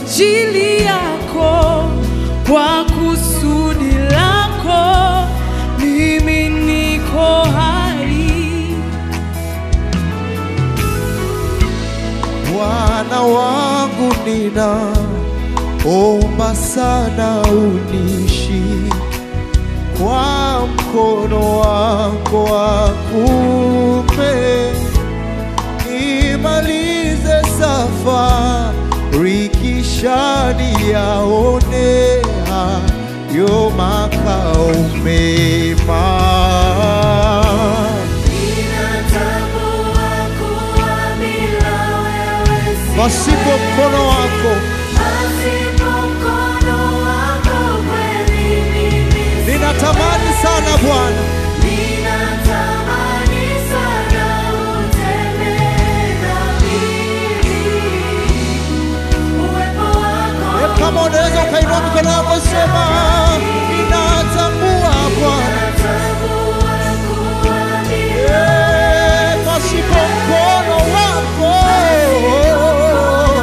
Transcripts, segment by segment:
ajili yako, kwa kusudi lako mimi niko hai. Bwana wangu ninaomba sana unishike kwa mkono wako wa kuume, nimalize safari kisha niyaone hayo makao mema. Ninatambua kuwa bila wewe siwezi, Pasipo mkono wako, pasipo mkono wako kweli mimi ninatamani sana Bwana, ninatamani sana utembee na mimi. Uwepo wako kama unaweza ukainua mikono yako sema ninatambua Bwana, ninatambua kuwa bila pasipo mkono wako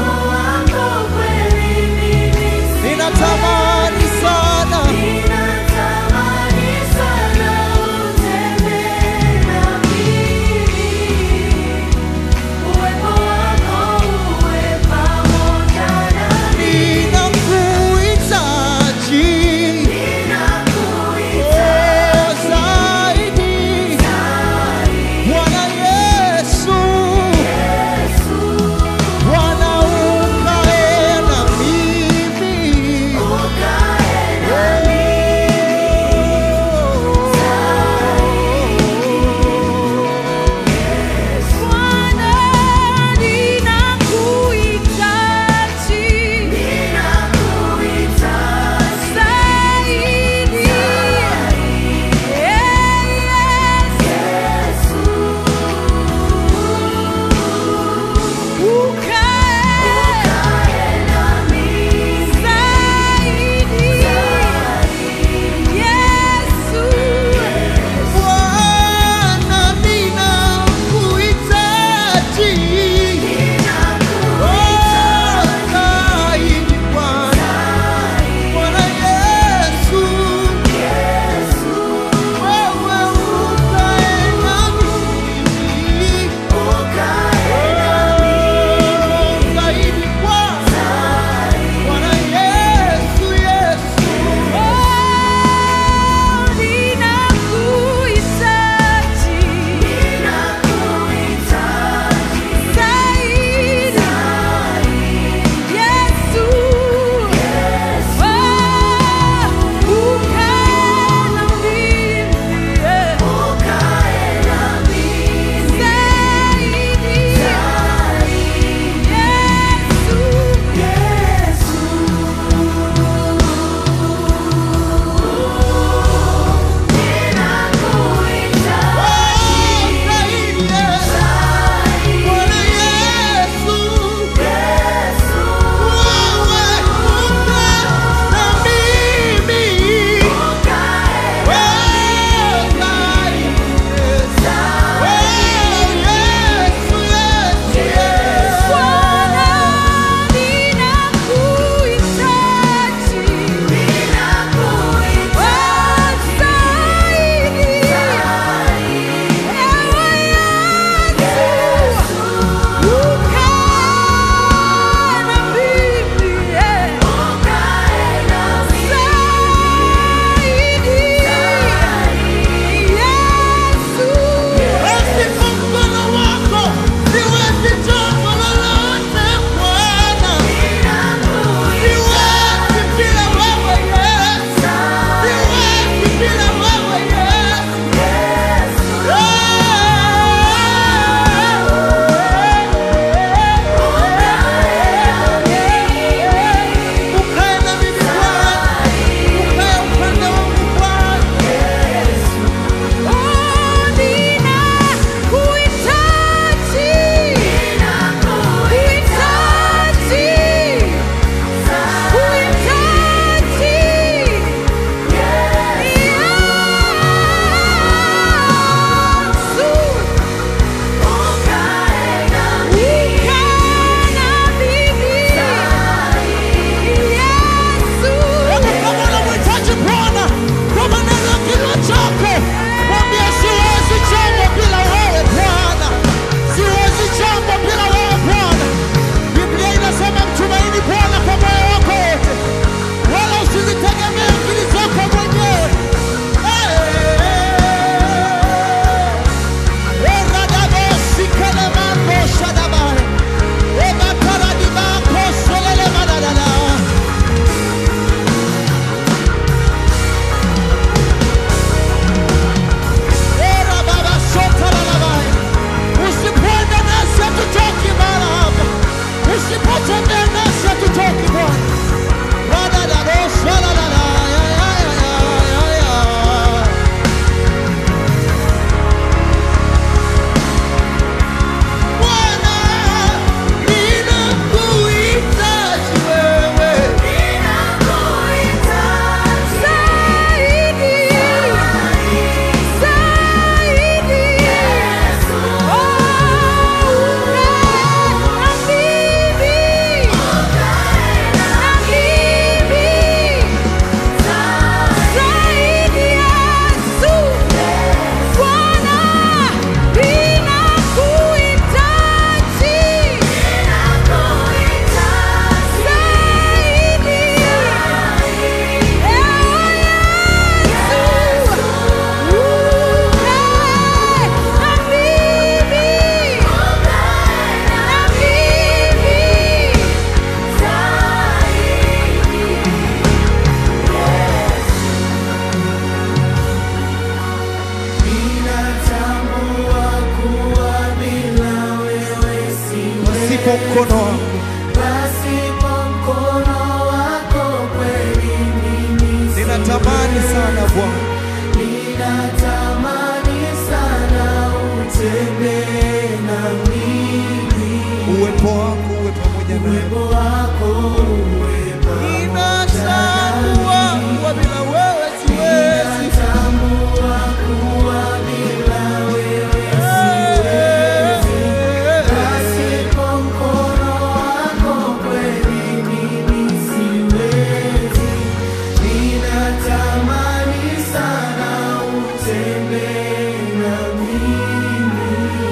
pasipo mkono wako. pasipo mkono wako kweli mimi Ninatamani sana Bwana, ninatamani sana utembee na mimi, uwepo wako uwe pamoja nami. uwepo wako uwe Ninatambua kuwa bila wewe siwezi. Ninatambua kuwa bila wewe siwezi, pasipo mkono wako kweli mimi siwezi. Ninatamani sana utembee na mimi,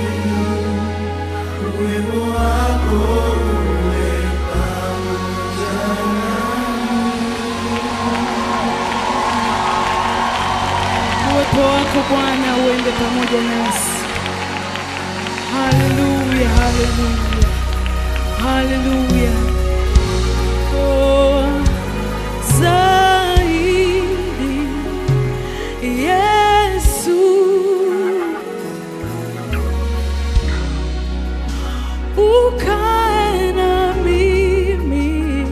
uwepo wako uwe pamoja nami. Uwepo wako Bwana uende pamoja nasi. Haleluya, haleluya, haleluya. Oh, zaidi Yesu, ukae na mimi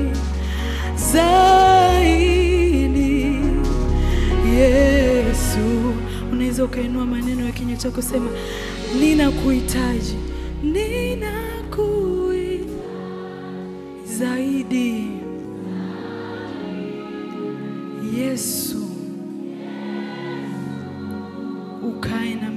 zaidi Yesu. Unaweza ukainua maneno ya kinywa chako, sema ninakuhitaji, ninakuhitaji zaidi Yesu, ukae na